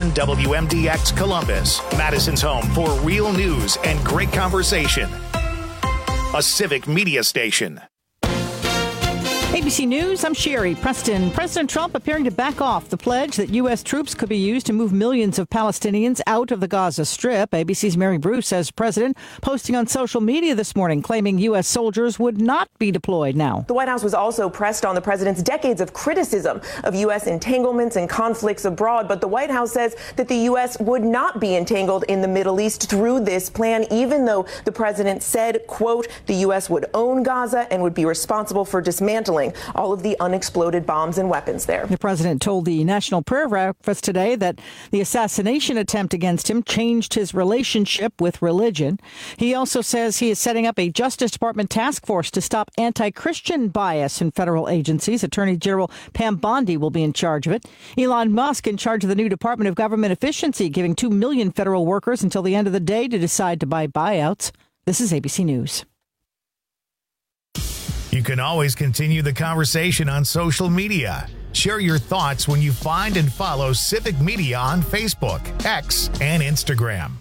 on WMDX Columbus, Madison's home for real news and great conversation. A civic media station. ABC News, I'm Sherry Preston. President Trump appearing to back off the pledge that U.S. troops could be used to move millions of Palestinians out of the Gaza Strip. ABC's Mary Bruce says the president posting on social media this morning claiming U.S. soldiers would not be deployed now. The White House was also pressed on the president's decades of criticism of U.S. entanglements and conflicts abroad. But the White House says that the U.S. would not be entangled in the Middle East through this plan, even though the president said, quote, the U.S. would own Gaza and would be responsible for dismantling all of the unexploded bombs and weapons there. The president told the National Prayer Breakfast today that the assassination attempt against him changed his relationship with religion. He also says he is setting up a Justice Department task force to stop anti-Christian bias in federal agencies. Attorney General Pam Bondi will be in charge of it. Elon Musk in charge of the new Department of Government Efficiency, giving 2 million federal workers until the end of the day to decide to buy buyouts. This is ABC News. You can always continue the conversation on social media. Share your thoughts when you find and follow Civic Media on Facebook, X, and Instagram.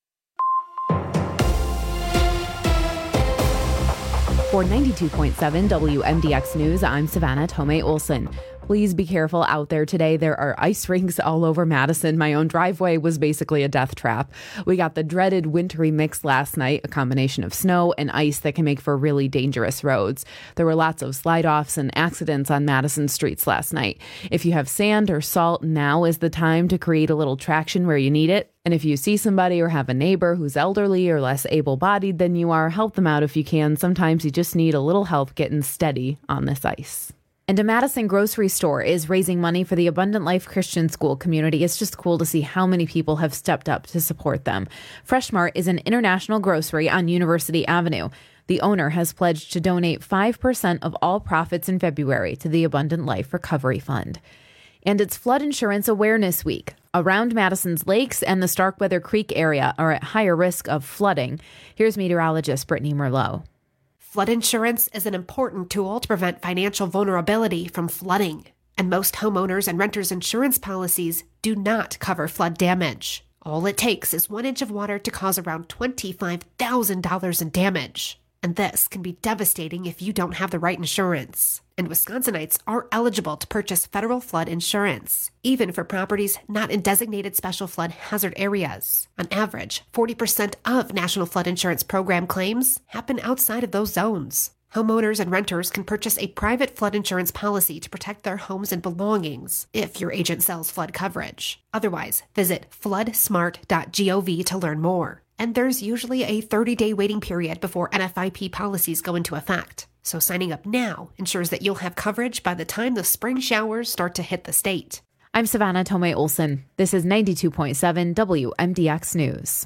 For 92.7 WMDX News, I'm Savannah Tomei Olson. Please be careful out there today. There are ice rinks all over Madison. My own driveway was basically a death trap. We got the dreaded wintry mix last night, a combination of snow and ice that can make for really dangerous roads. There were lots of slide-offs and accidents on Madison streets last night. If you have sand or salt, now is the time to create a little traction where you need it. And if you see somebody or have a neighbor who's elderly or less able-bodied than you are, help them out if you can. Sometimes you just need a little help getting steady on this ice. And a Madison grocery store is raising money for the Abundant Life Christian School community. It's just cool to see how many people have stepped up to support them. Fresh Mart is an international grocery on University Avenue. The owner has pledged to donate 5% of all profits in February to the Abundant Life Recovery Fund. And it's Flood Insurance Awareness Week. Around Madison's lakes and the Starkweather Creek area are at higher risk of flooding. Here's meteorologist Brittany Merlot. Flood insurance is an important tool to prevent financial vulnerability from flooding, and most homeowners and renters insurance policies do not cover flood damage. All it takes is 1 inch of water to cause around $25,000 in damage, and this can be devastating if you don't have the right insurance. And Wisconsinites are eligible to purchase federal flood insurance, even for properties not in designated special flood hazard areas. On average, 40% of National Flood Insurance Program claims happen outside of those zones. Homeowners and renters can purchase a private flood insurance policy to protect their homes and belongings if your agent sells flood coverage. Otherwise, visit floodsmart.gov to learn more. And there's usually a 30-day waiting period before NFIP policies go into effect. So signing up now ensures that you'll have coverage by the time the spring showers start to hit the state. I'm Savannah Tomei Olson. This is 92.7 WMDX News.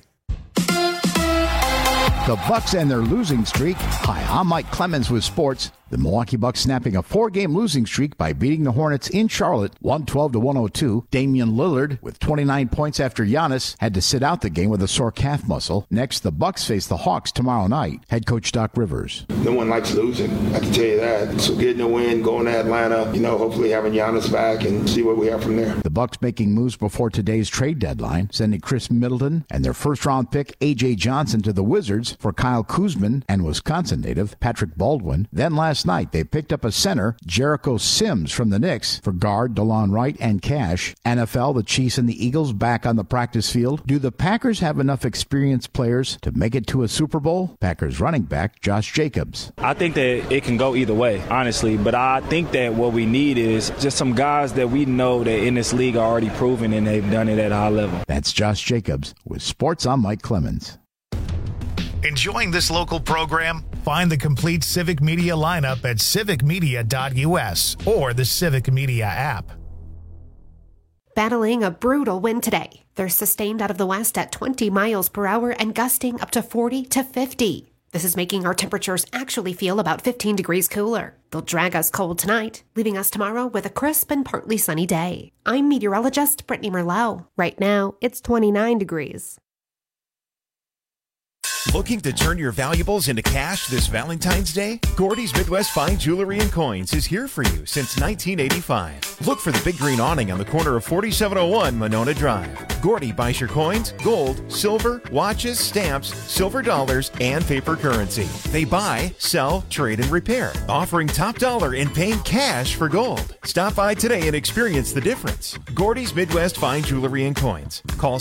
The Bucks and their losing streak. Hi, I'm Mike Clemens with sports. The Milwaukee Bucks snapping a 4-game losing streak by beating the Hornets in Charlotte 112-102. Damian Lillard with 29 points after Giannis had to sit out the game with a sore calf muscle. Next, the Bucks face the Hawks tomorrow night. Head coach Doc Rivers. No one likes losing, I can tell you that. So getting a win, going to Atlanta, hopefully having Giannis back and see what we have from there. The Bucks making moves before today's trade deadline, sending Chris Middleton and their first-round pick A.J. Johnson to the Wizards for Kyle Kuzman and Wisconsin native Patrick Baldwin. Then last night, they picked up a center, Jericho Sims from the Knicks, for guard DeLon Wright and cash. NFL, the Chiefs, and the Eagles back on the practice field. Do the Packers have enough experienced players to make it to a Super Bowl? Packers running back Josh Jacobs. I think that it can go either way, honestly, but I think that what we need is just some guys that we know that in this league are already proven and they've done it at a high level. That's Josh Jacobs. With sports, I'm Mike Clemens. Enjoying this local program? Find the complete Civic Media lineup at civicmedia.us or the Civic Media app. Battling a brutal wind today. They're sustained out of the west at 20 miles per hour and gusting up to 40 to 50. This is making our temperatures actually feel about 15 degrees cooler. They'll drag us cold tonight, leaving us tomorrow with a crisp and partly sunny day. I'm meteorologist Brittany Merlot. Right now, it's 29 degrees. Looking to turn your valuables into cash this Valentine's Day? Gordy's Midwest Fine Jewelry and Coins is here for you since 1985. Look for the big green awning on the corner of 4701 Monona Drive. Gordy buys your coins, gold, silver, watches, stamps, silver dollars, and paper currency. They buy, sell, trade, and repair, offering top dollar and paying cash for gold. Stop by today and experience the difference. Gordy's Midwest Fine Jewelry and Coins. Call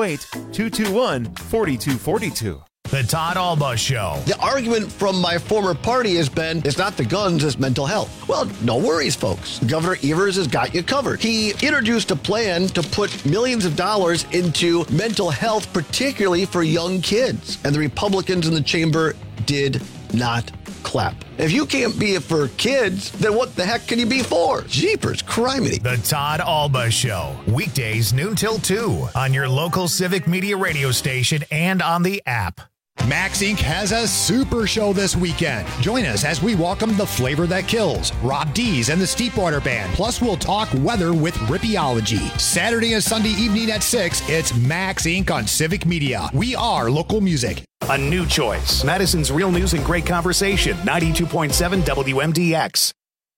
608-221-4242. The Todd Alba Show. The argument from my former party has been, it's not the guns, it's mental health. Well, no worries, folks. Governor Evers has got you covered. He introduced a plan to put millions of dollars into mental health, particularly for young kids. And the Republicans in the chamber did not clap. If you can't be it for kids, then what the heck can you be for? Jeepers, criminy. The Todd Alba Show. Weekdays noon till 2 on your local Civic Media radio station and on the app. Max Inc. has a super show this weekend. Join us as we welcome the flavor that kills, Rob Dees and the Steepwater Band. Plus, we'll talk weather with Rippiology. Saturday and Sunday evening at 6, it's Max Inc. on Civic Media. We are local music. A new choice. Madison's Real News and Great Conversation. 92.7 WMDX.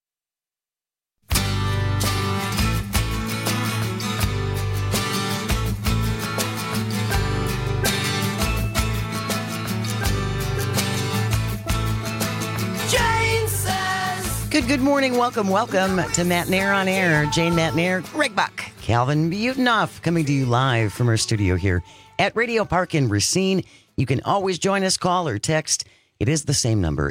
Good morning. Welcome to Matt Nair on Air. Jane Matt Nair, Greg Buck, Calvin Butenoff coming to you live from our studio here at Radio Park in Racine. You can always join us, call or text. It is the same number,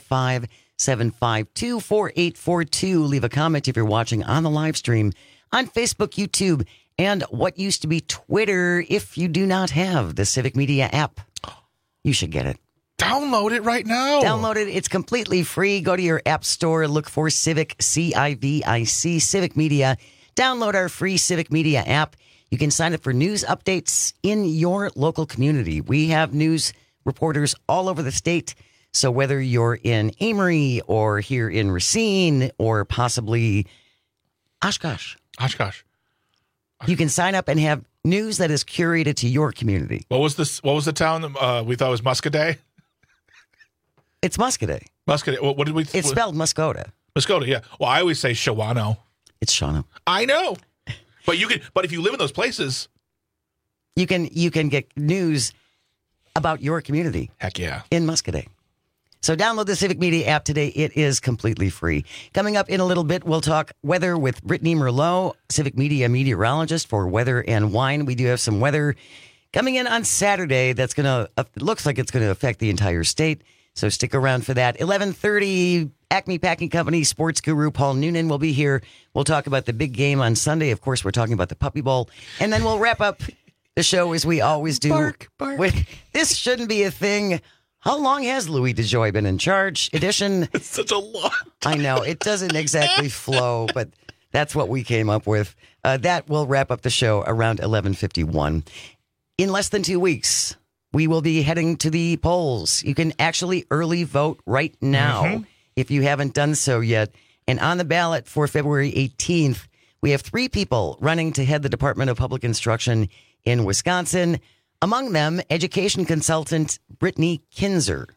855-752-4842. Leave a comment if you're watching on the live stream on Facebook, YouTube, and what used to be Twitter. If you do not have the Civic Media app, you should get it. Download it right now. Download it. It's completely free. Go to your app store. Look for Civic, C-I-V-I-C, Civic Media. Download our free Civic Media app. You can sign up for news updates in your local community. We have news reporters all over the state. So whether you're in Amory or here in Racine or possibly Oshkosh, you can sign up and have news that is curated to your community. What was this? What was the town we thought was Muscoda? It's Muscoda. Muscoda. What did we? It's spelled Muscoda. Muscoda. Yeah. Well, I always say Shawano. It's Shawano. I know, but you can. But if you live in those places, you can get news about your community. Heck yeah. In Muscoda. So download the Civic Media app today. It is completely free. Coming up in a little bit, we'll talk weather with Brittany Merlot, Civic Media meteorologist for Weather and Wine. We do have some weather coming in on Saturday that's looks like it's going to affect the entire state. So stick around for that. 11:30, Acme Packing Company sports guru Paul Noonan will be here. We'll talk about the big game on Sunday. Of course, we're talking about the Puppy Bowl. And then we'll wrap up the show as we always do. Bark. This shouldn't be a thing. How long has Louis DeJoy been in charge? Edition. It's such a long time. I know. It doesn't exactly flow, but that's what we came up with. That will wrap up the show around 11:51. In less than 2 weeks, we will be heading to the polls. You can actually early vote right now if you haven't done so yet. And on the ballot for February 18th, we have 3 people running to head the Department of Public Instruction in Wisconsin. Among them, education consultant Brittany Kinzer.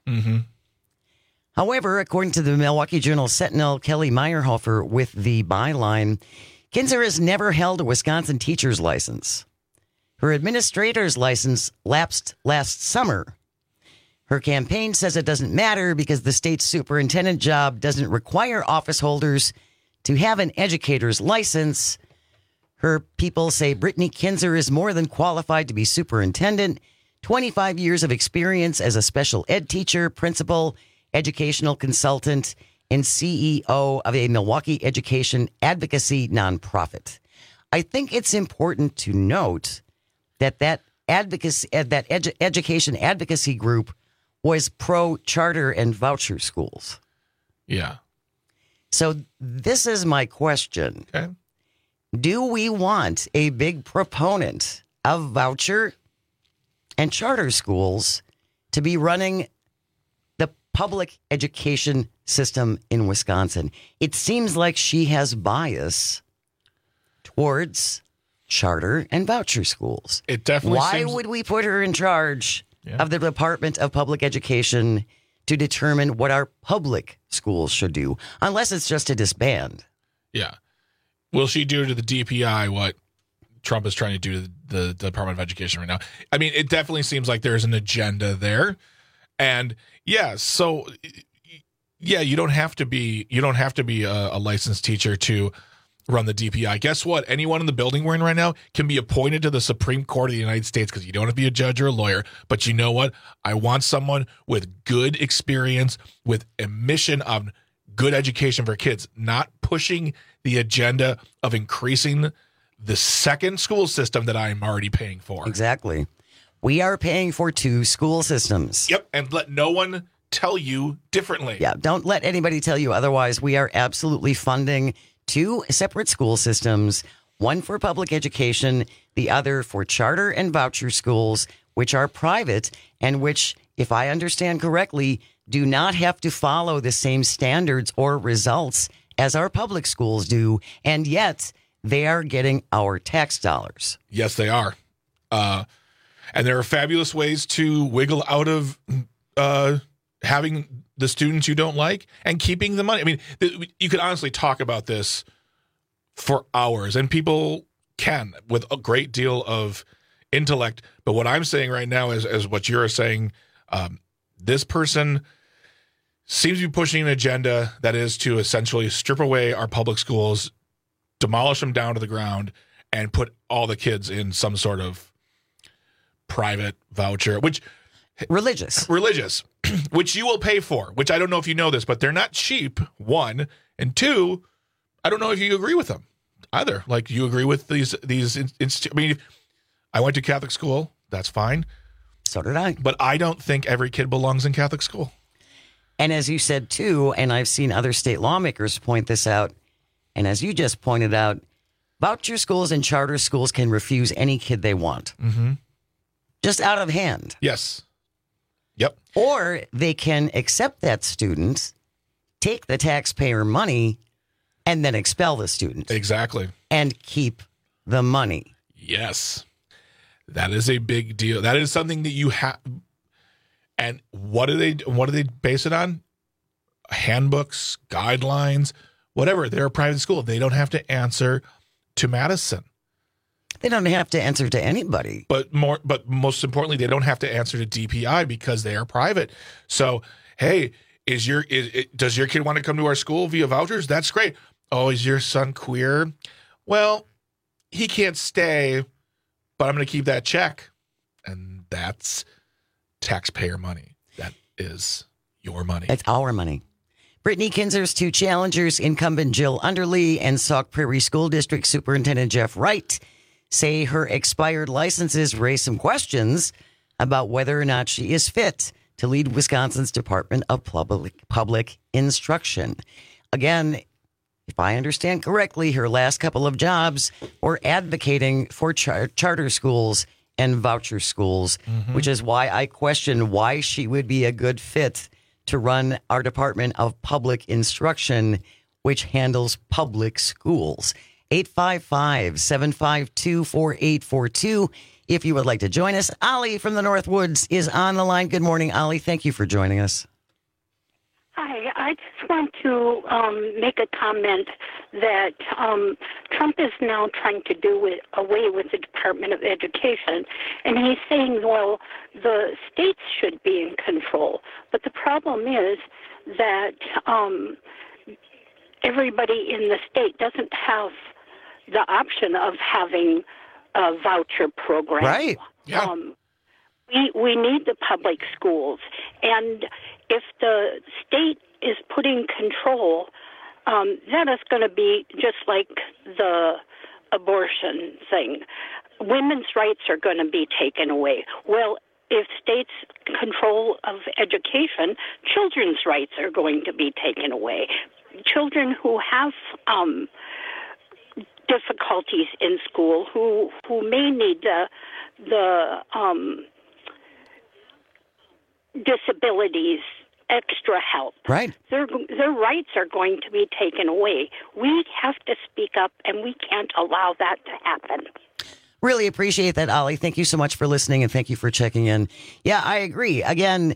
However, according to the Milwaukee Journal Sentinel, Kelly Meyerhofer with the byline, Kinzer has never held a Wisconsin teacher's license. Her administrator's license lapsed last summer. Her campaign says it doesn't matter because the state's superintendent job doesn't require office holders to have an educator's license. Her people say Brittany Kinzer is more than qualified to be superintendent. 25 years of experience as a special ed teacher, principal, educational consultant, and CEO of a Milwaukee education advocacy nonprofit. I think it's important to note that education advocacy group was pro-charter and voucher schools. Yeah. So this is my question. Okay. Do we want a big proponent of voucher and charter schools to be running the public education system in Wisconsin? It seems like she has bias towards charter and voucher schools. It definitely Why would we put her in charge of the Department of Public Education to determine what our public schools should do, unless it's just to disband. Yeah. Will she do to the DPI what Trump is trying to do to the Department of Education right now? I mean, it definitely seems like there's an agenda there. And yeah, so yeah, you don't have to be a licensed teacher to run the DPI. Guess what? Anyone in the building we're in right now can be appointed to the Supreme Court of the United States because you don't have to be a judge or a lawyer. But you know what? I want someone with good experience, with a mission of good education for kids, not pushing the agenda of increasing the second school system that I'm already paying for. Exactly. We are paying for 2 school systems. Yep. And let no one tell you differently. Yeah. Don't let anybody tell you otherwise. We are absolutely funding 2 separate school systems, one for public education, the other for charter and voucher schools, which are private and which, if I understand correctly, do not have to follow the same standards or results as our public schools do. And yet they are getting our tax dollars. Yes, they are. And there are fabulous ways to wiggle out of having the students you don't like and keeping the money. I mean, you could honestly talk about this for hours, and people can with a great deal of intellect. But what I'm saying right now is, as what you're saying, this person seems to be pushing an agenda that is to essentially strip away our public schools, demolish them down to the ground, and put all the kids in some sort of private voucher, which religious, which you will pay for, which I don't know if you know this, but they're not cheap, 1. And 2, I don't know if you agree with them either. Like, you agree with these I mean, I went to Catholic school. That's fine. So did I. But I don't think every kid belongs in Catholic school. And as you said, too, and I've seen other state lawmakers point this out, and as you just pointed out, voucher schools and charter schools can refuse any kid they want. Mm-hmm. Just out of hand. Yes. Yep. Or they can accept that student, take the taxpayer money, and then expel the student. Exactly. And keep the money. Yes. That is a big deal. That is something that you have. And what do they base it on? Handbooks, guidelines, whatever. They're a private school. They don't have to answer to Madison. They don't have to answer to anybody. But most importantly, they don't have to answer to DPI because they are private. So, hey, does your kid want to come to our school via vouchers? That's great. Oh, is your son queer? Well, he can't stay, but I'm going to keep that check. And that's taxpayer money. That is your money. It's our money. Brittany Kinzer's 2 challengers, incumbent Jill Underly and Sauk Prairie School District Superintendent Jeff Wright, say her expired licenses raise some questions about whether or not she is fit to lead Wisconsin's Department of Public Instruction. Again, if I understand correctly, her last couple of jobs were advocating for charter schools and voucher schools, which is why I question why she would be a good fit to run our Department of Public Instruction, which handles public schools. 855-752-4842. If you would like to join us, Ollie from the Northwoods is on the line. Good morning, Ollie. Thank you for joining us. Hi, I just want to make a comment that Trump is now trying to do away with the Department of Education. And he's saying, well, the states should be in control. But the problem is that everybody in the state doesn't have the option of having a voucher program. Right. Yeah. We need the public schools. And if the state is putting control, that is going to be just like the abortion thing. Women's rights are going to be taken away. Well, if states control of education, children's rights are going to be taken away. Children who have difficulties in school, who may need the disabilities, extra help. Right. Their rights are going to be taken away. We have to speak up, and we can't allow that to happen. Really appreciate that, Ollie. Thank you so much for listening, and thank you for checking in. Yeah, I agree. Again,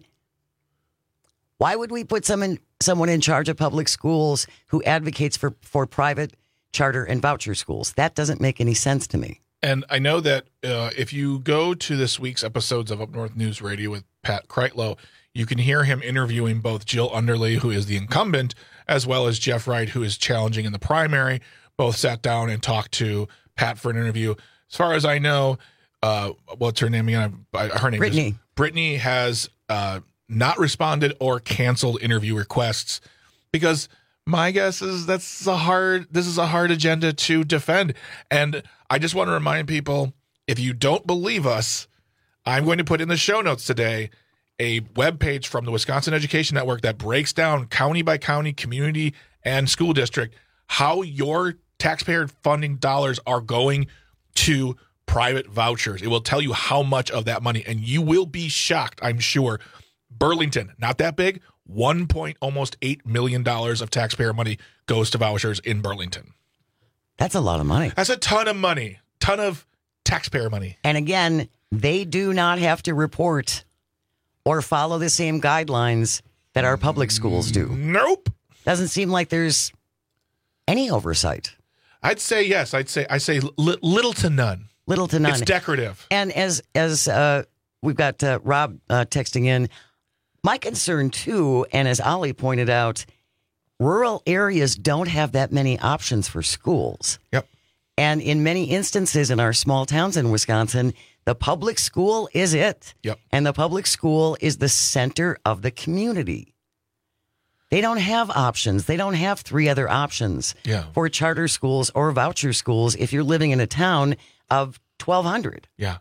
why would we put someone in charge of public schools who advocates for private, charter, and voucher schools? That doesn't make any sense to me. And I know that if you go to this week's episodes of Up North News Radio with Pat Kreitlow, you can hear him interviewing both Jill Underley, who is the incumbent, as well as Jeff Wright, who is challenging in the primary. Both sat down and talked to Pat for an interview. As far as I know, what's her name again? Her name Brittany. is Brittany has not responded or canceled interview requests because my guess is this is a hard agenda to defend. And I just want to remind people, if you don't believe us, I'm going to put in the show notes today a webpage from the Wisconsin Education Network that breaks down county by county, community, and school district how your taxpayer funding dollars are going to private vouchers. It will tell you how much of that money, and you will be shocked, I'm sure. Burlington, not that big, almost $8 million of taxpayer money goes to vouchers in Burlington. That's a lot of money. That's a ton of money, ton of taxpayer money. And again, they do not have to report or follow the same guidelines that our public schools do. Nope. Doesn't seem like there's any oversight. I'd say yes. I say little to none. Little to none. It's decorative. And as we've got Rob texting in, my concern too, and as Ollie pointed out, rural areas don't have that many options for schools. Yep. And in many instances in our small towns in Wisconsin, the public school is it. Yep. And the public school is the center of the community. They don't have options. They don't have three other options for charter schools or voucher schools if you're living in a town of 1,200. Yeah.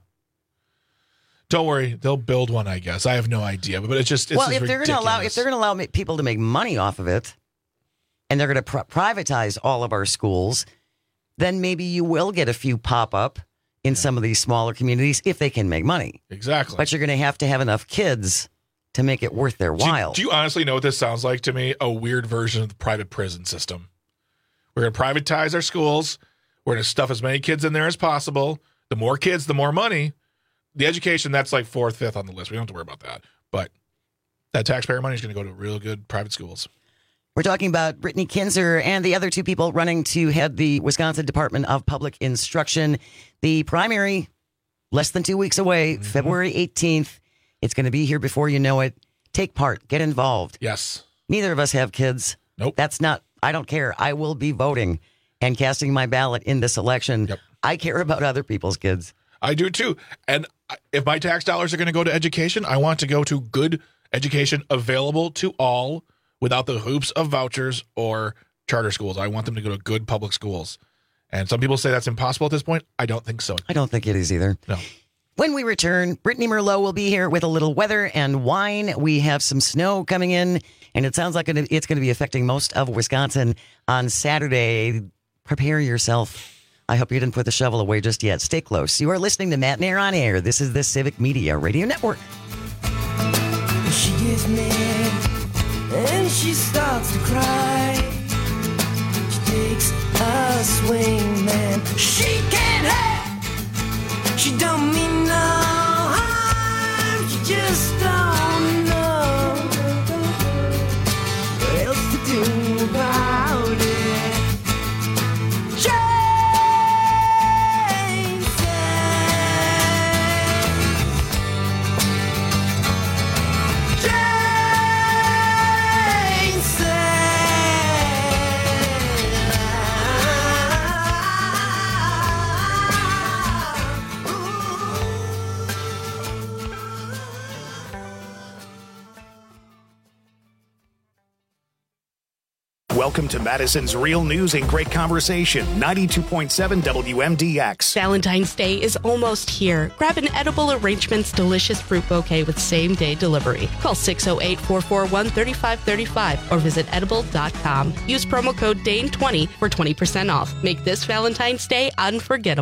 Don't worry, they'll build one, I guess. I have no idea, but it's if they're going to allow people to make money off of it, and they're going to privatize all of our schools, then maybe you will get a few pop up in some of these smaller communities if they can make money. Exactly. But you're going to have enough kids to make it worth their while. Do you honestly know what this sounds like to me? A weird version of the private prison system. We're going to privatize our schools. We're going to stuff as many kids in there as possible. The more kids, the more money. The education, that's like 4th, 5th on the list. We don't have to worry about that. But that taxpayer money is going to go to real good private schools. We're talking about Brittany Kinzer and the other two people running to head the Wisconsin Department of Public Instruction. The primary, less than 2 weeks away, February 18th. It's going to be here before you know it. Take part. Get involved. Yes. Neither of us have kids. Nope. I don't care. I will be voting and casting my ballot in this election. Yep. I care about other people's kids. I do too. And if my tax dollars are going to go to education, I want to go to good education available to all without the hoops of vouchers or charter schools. I want them to go to good public schools. And some people say that's impossible at this point. I don't think so. I don't think it is either. No. When we return, Brittany Merlot will be here with a little weather and wine. We have some snow coming in, and it sounds like it's going to be affecting most of Wisconsin on Saturday. Prepare yourself. I hope you didn't put the shovel away just yet. Stay close. You are listening to Matt and Air on Air. This is the Civic Media Radio Network. She gets mad and she starts to cry. She takes a swing, man. She can't have. She don't mean no harm. She just don't know what else to do about it. Welcome to Madison's Real News and Great Conversation, 92.7 WMDX. Valentine's Day is almost here. Grab an Edible Arrangements delicious fruit bouquet with same-day delivery. Call 608-441-3535 or visit edible.com. Use promo code DANE20 for 20% off. Make this Valentine's Day unforgettable.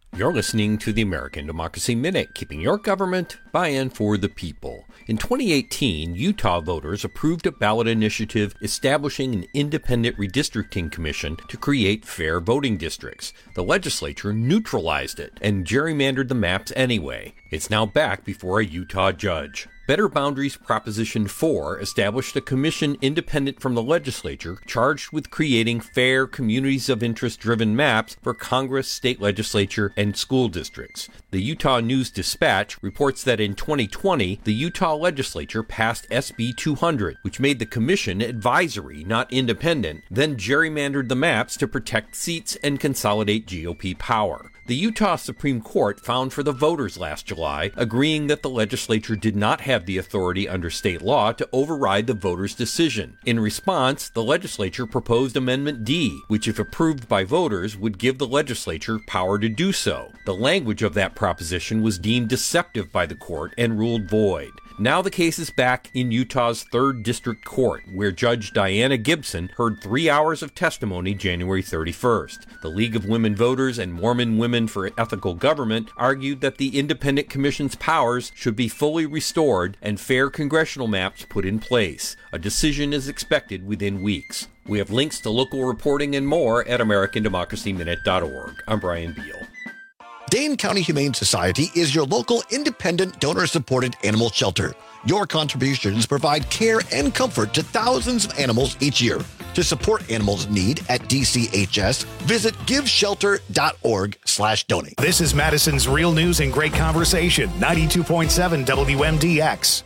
You're listening to the American Democracy Minute, keeping your government by and for the people. In 2018, Utah voters approved a ballot initiative establishing an independent redistricting commission to create fair voting districts. The legislature neutralized it and gerrymandered the maps anyway. It's now back before a Utah judge. Better Boundaries Proposition 4 established a commission independent from the legislature charged with creating fair communities of interest-driven maps for Congress, state legislature, and school districts. The Utah News Dispatch reports that in 2020, the Utah legislature passed SB 200, which made the commission advisory, not independent, then gerrymandered the maps to protect seats and consolidate GOP power. The Utah Supreme Court found for the voters last July, agreeing that the legislature did not have the authority under state law to override the voters' decision. In response, the legislature proposed Amendment D, which, if approved by voters, would give the legislature power to do so. The language of that proposition was deemed deceptive by the court and ruled void. Now the case is back in Utah's 3rd District Court, where Judge Diana Gibson heard 3 hours of testimony January 31st. The League of Women Voters and Mormon Women for Ethical Government argued that the Independent Commission's powers should be fully restored and fair congressional maps put in place. A decision is expected within weeks. We have links to local reporting and more at AmericanDemocracyMinute.org. I'm Brian Beal. Dane County Humane Society is your local independent donor-supported animal shelter. Your contributions provide care and comfort to thousands of animals each year. To support animals in need at DCHS, visit giveshelter.org/donate. This is Madison's Real News and Great Conversation, 92.7 WMDX.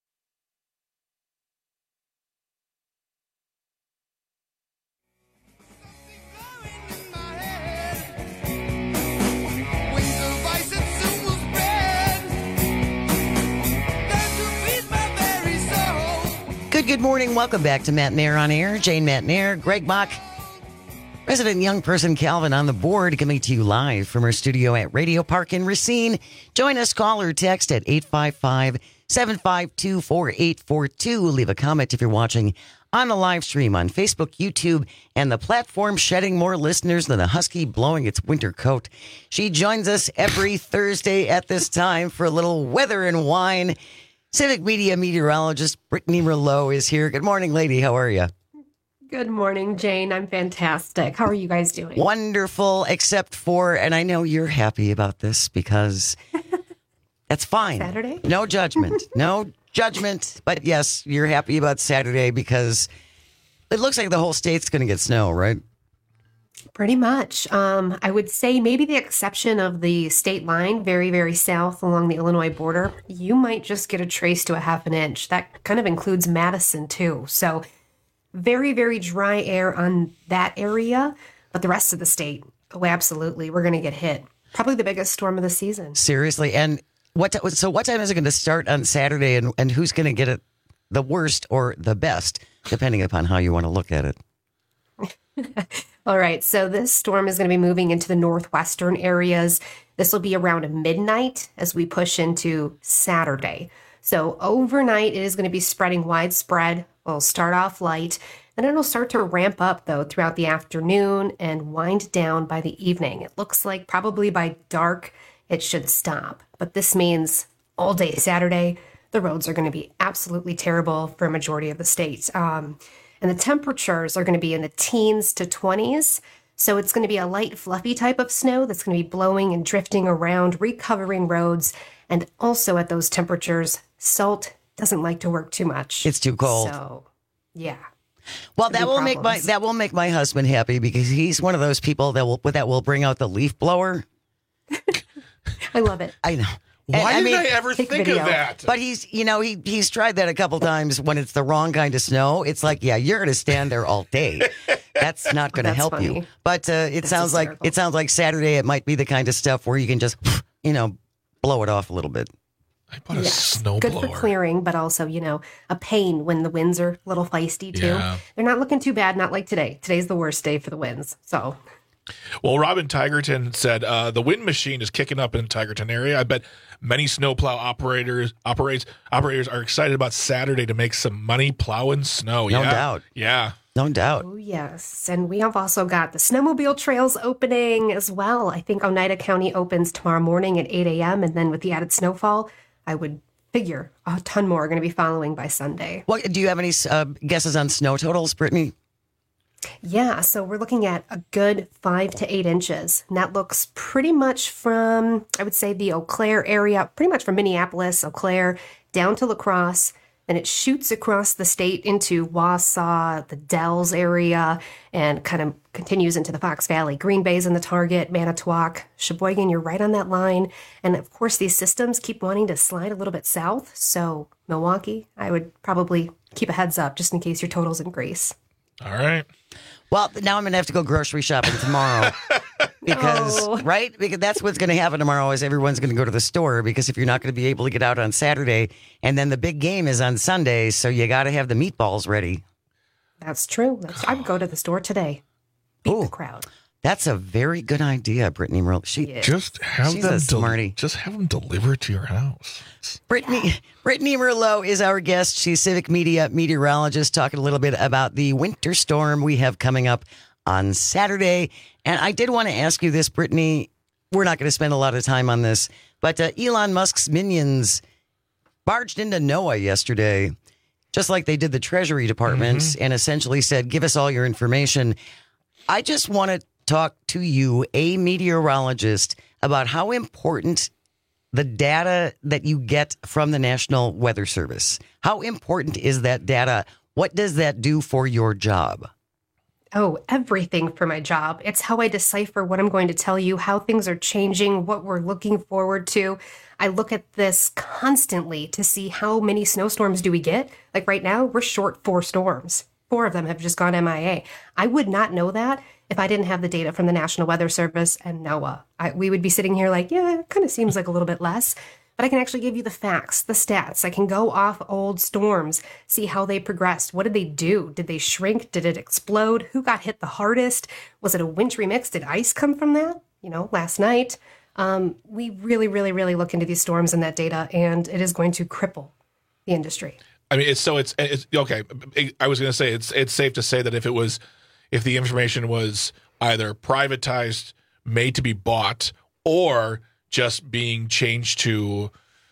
Good morning. Welcome back to Matt Nair on Air. Jane Matt Nair, Greg Bach, resident young person Calvin on the board, coming to you live from our studio at Radio Park in Racine. Join us, call or text at 855-752-4842. Leave a comment if you're watching on the live stream on Facebook, YouTube, and the platform shedding more listeners than a husky blowing its winter coat. She joins us every Thursday at this time for a little weather and wine. Civic Media meteorologist Brittany Rouleau is here. Good morning, lady. How are you? Good morning, Jane. I'm fantastic. How are you guys doing? Wonderful, except for, and I know you're happy about this because that's fine. Saturday? No judgment. No judgment. But yes, you're happy about Saturday because it looks like the whole state's going to get snow, right? Pretty much. I would say maybe the exception of the state line, very, very south along the Illinois border, you might just get a trace to a half an inch. That kind of includes Madison, too. So very, very dry air on that area. But the rest of the state, oh, absolutely. We're going to get hit. Probably the biggest storm of the season. Seriously. And what time is it going to start on Saturday? And who's going to get it the worst or the best, depending upon how you want to look at it? All right, so this storm is going to be moving into the northwestern areas. This will be around midnight as we push into Saturday. So overnight, it is going to be spreading widespread. It'll start off light, then it'll start to ramp up, though, throughout the afternoon and wind down by the evening. It looks like probably by dark, it should stop. But this means all day Saturday, the roads are going to be absolutely terrible for a majority of the state. And the temperatures are going to be in the teens to 20s. So it's going to be a light, fluffy type of snow that's going to be blowing and drifting around, recovering roads. And also at those temperatures, salt doesn't like to work too much. It's too cold. So, yeah. Well, that will make my husband happy because he's one of those people that will bring out the leaf blower. I love it. I know. Why didn't I ever think of that? But he's tried that a couple times when it's the wrong kind of snow. It's like, yeah, you're going to stand there all day. That's not going to help funny. You. But it sounds like Saturday it might be the kind of stuff where you can just, blow it off a little bit. I bought a snowblower. Good for clearing, but also, a pain when the winds are a little feisty too. Yeah. They're not looking too bad, not like today. Today's the worst day for the winds. So. Well, Robin Tigerton said the wind machine is kicking up in the Tigerton area. I bet many snowplow operators are excited about Saturday to make some money plowing snow. No doubt. Yeah. No doubt. Oh, yes. And we have also got the snowmobile trails opening as well. I think Oneida County opens tomorrow morning at 8 a.m. And then with the added snowfall, I would figure a ton more are going to be following by Sunday. What, do you have any guesses on snow totals, Brittany? Yeah, so we're looking at a good 5 to 8 inches. And that looks pretty much from, I would say, the Eau Claire area, pretty much from Minneapolis, Eau Claire, down to La Crosse. Then it shoots across the state into Wausau, the Dells area, and kind of continues into the Fox Valley. Green Bay's in the target, Manitowoc, Sheboygan, you're right on that line. And of course, these systems keep wanting to slide a little bit south. So Milwaukee, I would probably keep a heads up just in case your total's in Greece. All right. Well, now I'm going to have to go grocery shopping tomorrow. Because, right? Because that's what's going to happen tomorrow is everyone's going to go to the store because if you're not going to be able to get out on Saturday and then the big game is on Sunday, so you got to have the meatballs ready. That's true. I would go to the store today. Beat the crowd. That's a very good idea, Brittany Merlo. Just have she's them a smarty. Just have them delivered to your house. Brittany Merlo is our guest. She's civic media meteorologist, talking a little bit about the winter storm we have coming up on Saturday. And I did want to ask you this, Brittany. We're not going to spend a lot of time on this, but Elon Musk's minions barged into NOAA yesterday, just like they did the Treasury Department, and essentially said, give us all your information. I just want to talk to you, a meteorologist, about how important the data that you get from the National Weather Service. How important is that data? What does that do for your job? Oh, everything for my job. It's how I decipher what I'm going to tell you, how things are changing, what we're looking forward to. I look at this constantly to see how many snowstorms do we get. Like right now, we're short 4 storms. 4 of them have just gone MIA. I would not know that if I didn't have the data from the National Weather Service and NOAA. We would be sitting here like, yeah, it kind of seems like a little bit less. But I can actually give you the facts, the stats. I can go off old storms, see how they progressed. What did they do? Did they shrink? Did it explode? Who got hit the hardest? Was it a wintry mix? Did ice come from that? Last night. We really, really, really look into these storms and that data, and it is going to cripple the industry. I mean, it's okay. I was going to say it's safe to say that if the information was either privatized, made to be bought, or just being changed to,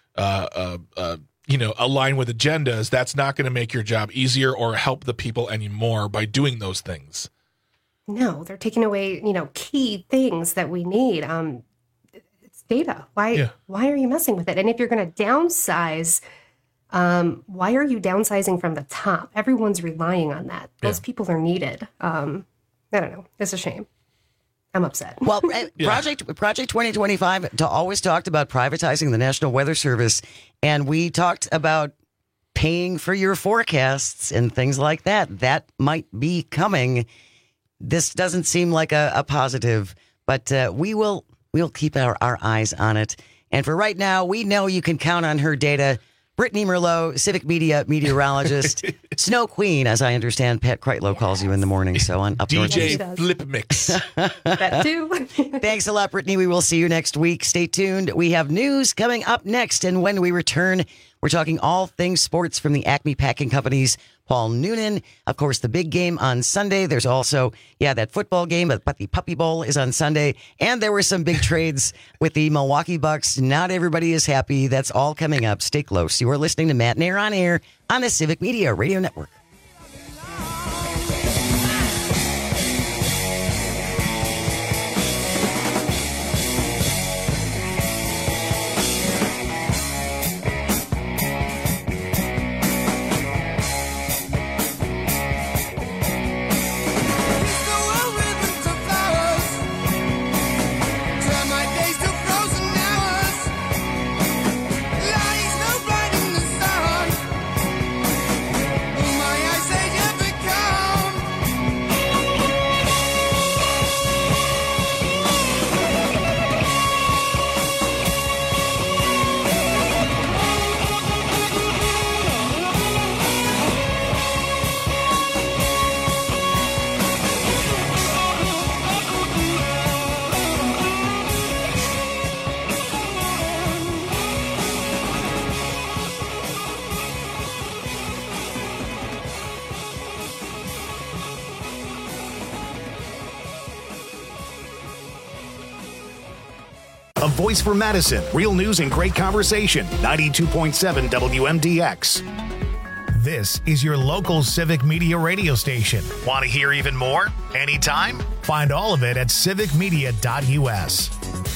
align with agendas, that's not going to make your job easier or help the people anymore by doing those things. No, they're taking away, key things that we need. It's data. Why are you messing with it? And if you're going to downsize, why are you downsizing from the top? Everyone's relying on that. Those people are needed. I don't know. It's a shame. I'm upset. Well, Project 2025 always talked about privatizing the National Weather Service, and we talked about paying for your forecasts and things like that. That might be coming. This doesn't seem like a positive, but we'll keep our eyes on it. And for right now, we know you can count on her data. Brittany Merlo, civic media meteorologist, Snow Queen, as I understand Pat Kreitlow calls you in the morning. So on Up North. DJ Flip Mix. That too. Thanks a lot, Brittany. We will see you next week. Stay tuned. We have news coming up next. And when we return, we're talking all things sports from the Acme Packing Company's Paul Noonan. Of course, the big game on Sunday. There's also, that football game, but the Puppy Bowl is on Sunday. And there were some big trades with the Milwaukee Bucks. Not everybody is happy. That's all coming up. Stay close. You are listening to Matt and Air on Air on the Civic Media Radio Network. My voice for Madison. Real news and great conversation. 92.7 WMDX. This is your local Civic Media radio station. Want to hear even more? Anytime? Find all of it at civicmedia.us.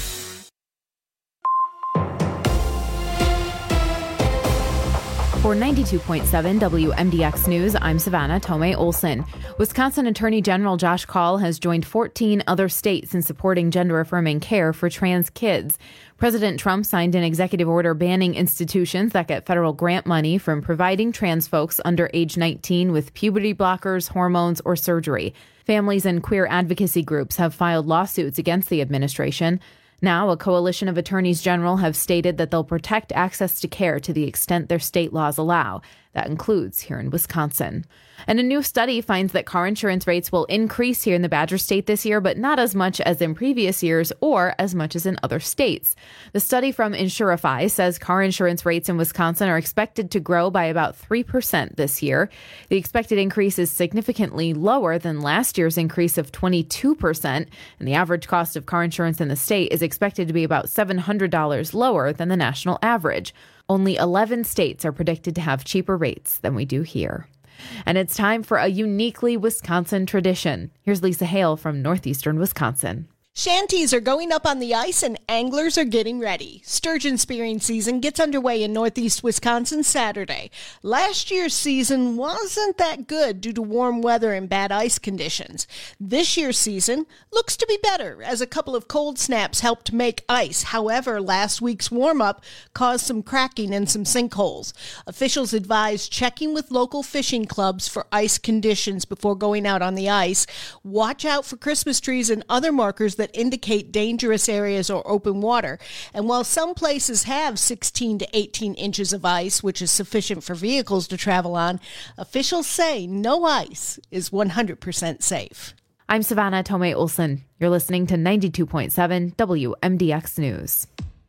For 92.7 WMDX News, I'm Savannah Tomei Olson. Wisconsin Attorney General Josh Kaul has joined 14 other states in supporting gender-affirming care for trans kids. President Trump signed an executive order banning institutions that get federal grant money from providing trans folks under age 19 with puberty blockers, hormones, or surgery. Families and queer advocacy groups have filed lawsuits against the administration. Now, a coalition of attorneys general have stated that they'll protect access to care to the extent their state laws allow. That includes here in Wisconsin. And a new study finds that car insurance rates will increase here in the Badger State this year, but not as much as in previous years or as much as in other states. The study from Insurify says car insurance rates in Wisconsin are expected to grow by about 3% this year. The expected increase is significantly lower than last year's increase of 22%, and the average cost of car insurance in the state is expected to be about $700 lower than the national average. Only 11 states are predicted to have cheaper rates than we do here. And it's time for a uniquely Wisconsin tradition. Here's Lisa Hale from northeastern Wisconsin. Shanties are going up on the ice and anglers are getting ready. Sturgeon spearing season gets underway in northeast Wisconsin Saturday. Last year's season wasn't that good due to warm weather and bad ice conditions. This year's season looks to be better as a couple of cold snaps helped make ice. However, last week's warm-up caused some cracking and some sinkholes. Officials advise checking with local fishing clubs for ice conditions before going out on the ice. Watch out for Christmas trees and other markers that indicate dangerous areas or open water. And while some places have 16 to 18 inches of ice, which is sufficient for vehicles to travel on, officials say no ice is 100% safe. I'm Savannah Tomei Olson. You're listening to 92.7 WMDX News.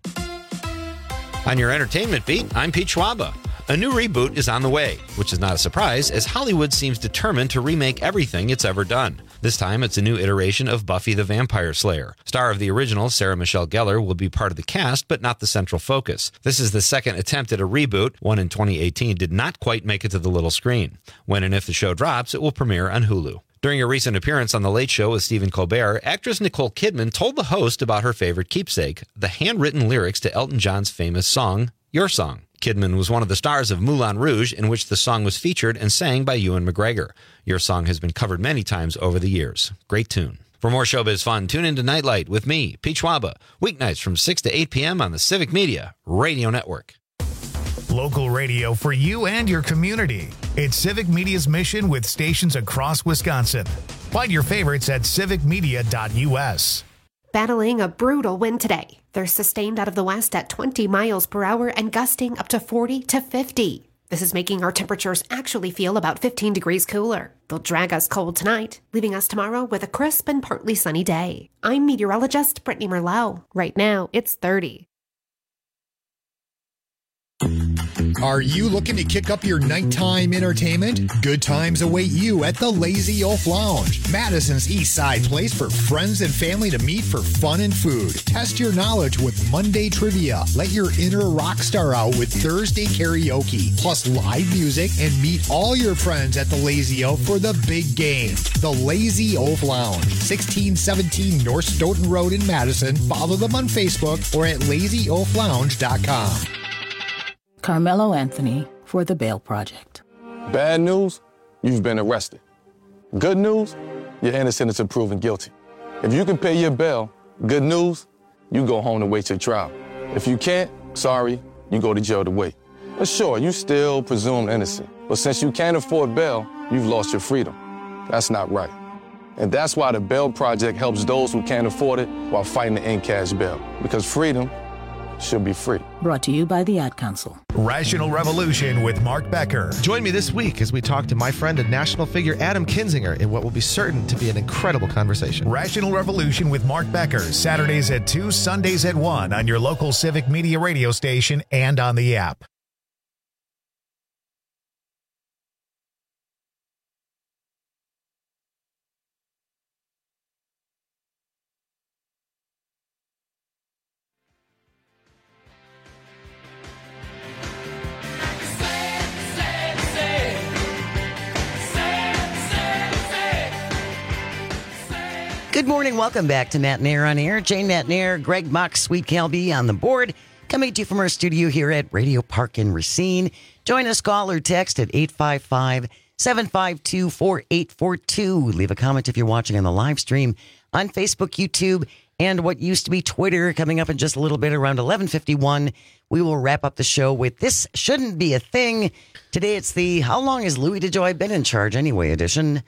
On your entertainment beat, I'm Pete Schwaba. A new reboot is on the way, which is not a surprise as Hollywood seems determined to remake everything it's ever done. This time, it's a new iteration of Buffy the Vampire Slayer. Star of the original, Sarah Michelle Gellar, will be part of the cast, but not the central focus. This is the second attempt at a reboot. One in 2018 did not quite make it to the little screen. When and if the show drops, it will premiere on Hulu. During a recent appearance on The Late Show with Stephen Colbert, actress Nicole Kidman told the host about her favorite keepsake, the handwritten lyrics to Elton John's famous song, Your Song. Kidman was one of the stars of Moulin Rouge, in which the song was featured and sang by Ewan McGregor. Your Song has been covered many times over the years. Great tune. For more showbiz fun, tune into Nightlight with me, Pete Schwaba, weeknights from 6 to 8 p.m. on the Civic Media Radio Network. Local radio for you and your community. It's Civic Media's mission with stations across Wisconsin. Find your favorites at civicmedia.us. Battling a brutal wind today. They're sustained out of the west at 20 miles per hour and gusting up to 40 to 50. This is making our temperatures actually feel about 15 degrees cooler. They'll drag us cold tonight, leaving us tomorrow with a crisp and partly sunny day. I'm meteorologist Brittany Merlot. Right now, it's 30. Are you looking to kick up your nighttime entertainment? Good times await you at the Lazy Oaf Lounge, Madison's East Side place for friends and family to meet for fun and food. Test your knowledge with Monday trivia. Let your inner rock star out with Thursday karaoke, plus live music, and meet all your friends at the Lazy Oaf for the big game. The Lazy Oaf Lounge, 1617 North Stoughton Road in Madison. Follow them on Facebook or at lazyoaflounge.com. Carmelo Anthony for the Bail Project. Bad news, you've been arrested. Good news, you're innocent until proven guilty. If you can pay your bail, good news, you go home to wait your trial. If you can't, sorry, you go to jail to wait. But sure, you still presumed innocent. But since you can't afford bail, you've lost your freedom. That's not right. And that's why the Bail Project helps those who can't afford it while fighting to end cash bail. Because freedom should be free. Brought to you by the Ad Council. Rational Revolution with Mark Becker. Join me this week as we talk to my friend and national figure Adam Kinzinger in what will be certain to be an incredible conversation. Rational Revolution with Mark Becker, Saturdays at 2, Sundays at 1 on your local Civic Media radio station and on the app. Good morning. Welcome back to Matt Nair on Air. Jane Matt Nair, Greg Mock, Sweet Calby on the board. Coming to you from our studio here at Radio Park in Racine. Join us, call or text at 855-752-4842. Leave a comment if you're watching on the live stream on Facebook, YouTube, and what used to be Twitter. Coming up in just a little bit around 11:51, we will wrap up the show with This Shouldn't Be a Thing. Today it's the How Long Has Louis DeJoy Been in Charge Anyway edition.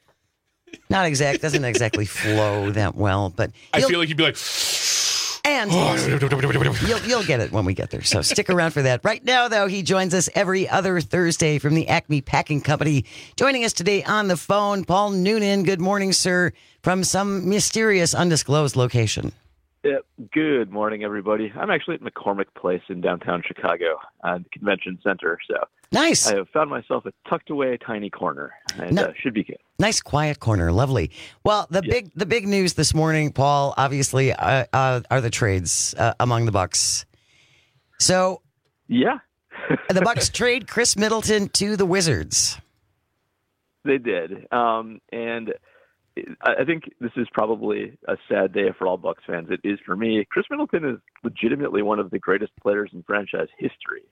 Not exact, doesn't exactly flow that well, but I feel like you'd be like, and you'll get it when we get there. So stick around for that. Right now, though, he joins us every other Thursday from the Acme Packing Company. Joining us today on the phone, Paul Noonan. Good morning, sir, from some mysterious, undisclosed location. Yeah, good morning, everybody. I'm actually at McCormick Place in downtown Chicago, the convention center. So nice. I have found myself a tucked away tiny corner, and should be good. Nice quiet corner, lovely. Well, the big news this morning, Paul, obviously, are the trades among the Bucks. So, yeah, the Bucks trade Chris Middleton to the Wizards. They did, and I think this is probably a sad day for all Bucks fans. It is for me. Chris Middleton is legitimately one of the greatest players in franchise history.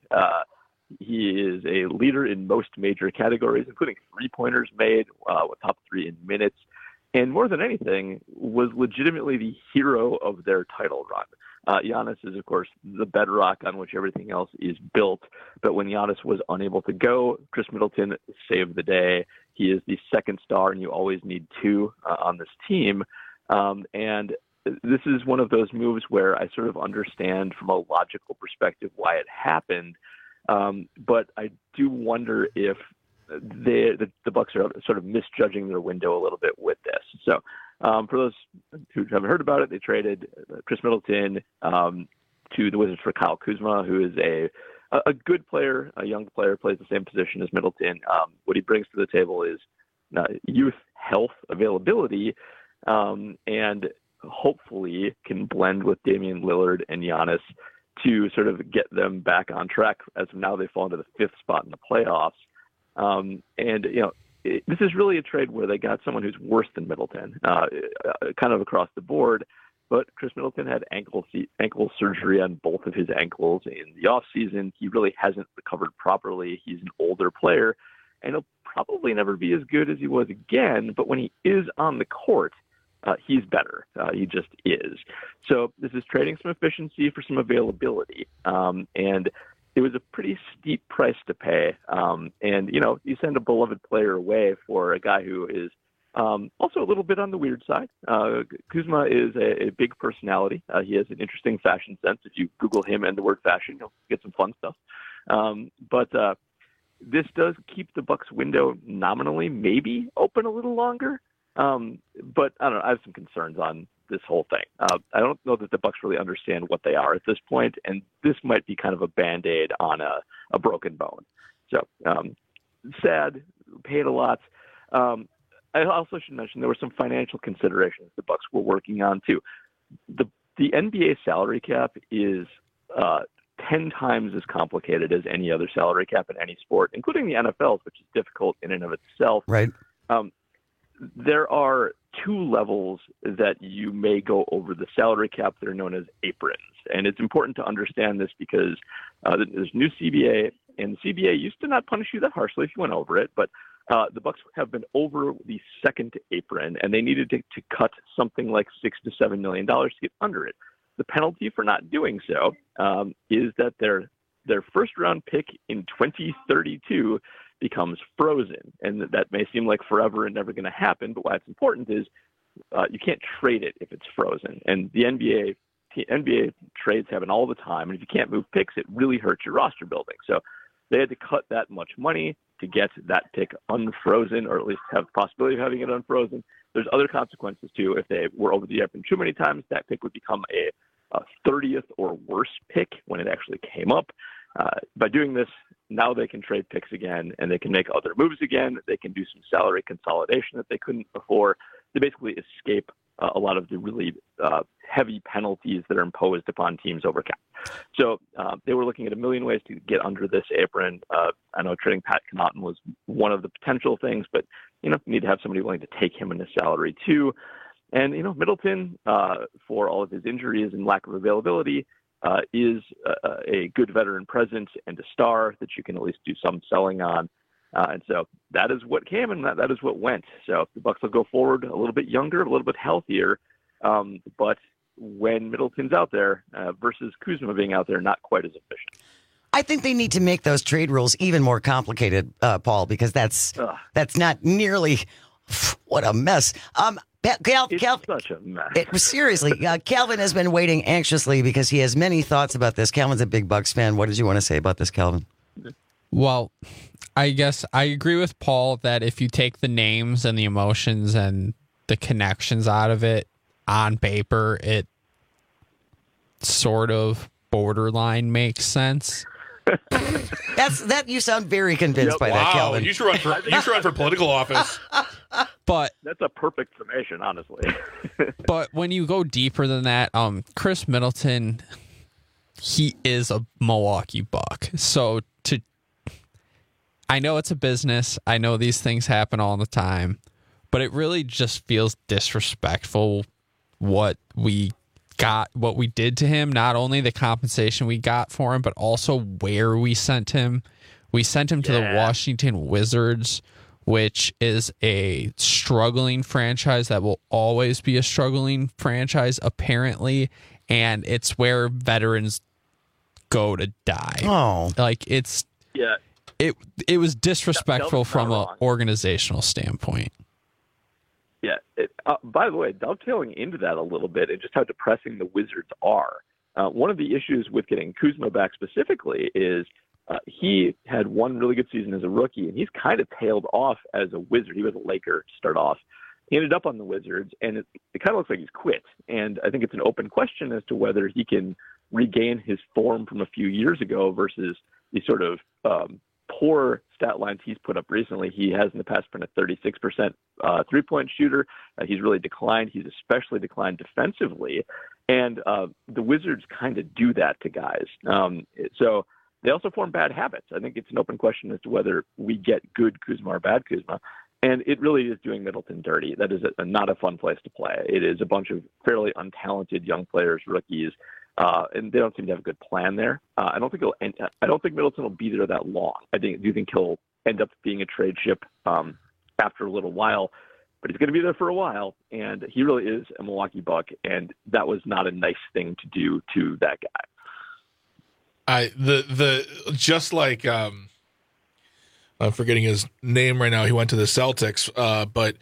He is a leader in most major categories, including three-pointers made, with top 3 in minutes, and more than anything, was legitimately the hero of their title run. Giannis is, of course, the bedrock on which everything else is built. But when Giannis was unable to go, Chris Middleton saved the day. He is the second star, and you always need 2 on this team. And this is one of those moves where I sort of understand from a logical perspective why it happened. But I do wonder if the Bucks are sort of misjudging their window a little bit with this. So for those who haven't heard about it, they traded Chris Middleton to the Wizards for Kyle Kuzma, who is a good player, a young player, plays the same position as Middleton. What he brings to the table is youth, health, availability, and hopefully can blend with Damian Lillard and Giannis to sort of get them back on track. As of now, they've fallen to the 5th spot in the playoffs. This is really a trade where they got someone who's worse than Middleton, kind of across the board. But Chris Middleton had ankle surgery on both of his ankles in the offseason. He really hasn't recovered properly. He's an older player, and he'll probably never be as good as he was again. But when he is on the court, he's better. He just is. So this is trading some efficiency for some availability. And it was a pretty steep price to pay. You send a beloved player away for a guy who is also a little bit on the weird side. Kuzma is a big personality. He has an interesting fashion sense. If you Google him and the word fashion, you'll get some fun stuff. But this does keep the Bucks window nominally maybe open a little longer. But I don't know. I have some concerns on this whole thing. I don't know that the Bucks really understand what they are at this point, and this might be kind of a Band-Aid on a broken bone. So sad, paid a lot. I also should mention there were some financial considerations the Bucks were working on too. The NBA salary cap is 10 times as complicated as any other salary cap in any sport, including the NFL's, which is difficult in and of itself. Right. There are 2 levels that you may go over the salary cap that are known as aprons. And it's important to understand this because there's new CBA, and the CBA used to not punish you that harshly if you went over it, but the Bucks have been over the second apron, and they needed to cut something like $6 to $7 million to get under it. The penalty for not doing so is that their first-round pick in 2032 becomes frozen. And that may seem like forever and never going to happen, but why it's important is you can't trade it if it's frozen. And the NBA trades happen all the time, and if you can't move picks, it really hurts your roster building. So they had to cut that much money to get that pick unfrozen, or at least have the possibility of having it unfrozen. There's other consequences, too. If they were over the apron too many times, that pick would become a 30th or worse pick when it actually came up. By doing this, now they can trade picks again, and they can make other moves again. They can do some salary consolidation that they couldn't before. They basically escape a lot of the really heavy penalties that are imposed upon teams over cap. So they were looking at a million ways to get under this apron. I know trading Pat Connaughton was one of the potential things, but you need to have somebody willing to take him in his salary too. And, Middleton, for all of his injuries and lack of availability, is a good veteran presence and a star that you can at least do some selling on. And so that is what came and that is what went. So the Bucks will go forward a little bit younger, a little bit healthier. But when Middleton's out there versus Kuzma being out there, not quite as efficient. I think they need to make those trade rules even more complicated, Paul, because that's not nearly what a mess. It's such a mess. Seriously, Calvin has been waiting anxiously because he has many thoughts about this. Calvin's a big Bucks fan. What did you want to say about this, Calvin? Well, I guess I agree with Paul that if you take the names and the emotions and the connections out of it on paper, it sort of borderline makes sense. You sound very convinced by that, Calvin. You should run for political office. But that's a perfect summation, honestly. But when you go deeper than that, Chris Middleton, he is a Milwaukee Buck. So I know it's a business. I know these things happen all the time, but it really just feels disrespectful what we did to him, not only the compensation we got for him, but also where we sent him. We sent him to the Washington Wizards, which is a struggling franchise that will always be a struggling franchise, apparently, and it's where veterans go to die. Oh. It was disrespectful from an organizational standpoint. Yeah. By the way, dovetailing into that a little bit and just how depressing the Wizards are, one of the issues with getting Kuzma back specifically is he had one really good season as a rookie, and he's kind of tailed off as a Wizard. He was a Laker to start off. He ended up on the Wizards, and it kind of looks like he's quit. And I think it's an open question as to whether he can regain his form from a few years ago versus the sort of poor stat lines he's put up recently. He has in the past been a 36% three-point shooter. He's really declined. He's especially declined defensively. And the Wizards kind of do that to guys. So they also form bad habits. I think it's an open question as to whether we get good Kuzma or bad Kuzma. And it really is doing Middleton dirty. That is not a fun place to play. It is a bunch of fairly untalented young players, rookies, and they don't seem to have a good plan there. I don't think Middleton will be there that long. I do think he'll end up being a trade ship after a little while, but he's going to be there for a while. And he really is a Milwaukee Buck, and that was not a nice thing to do to that guy. Just like I'm forgetting his name right now. He went to the Celtics, but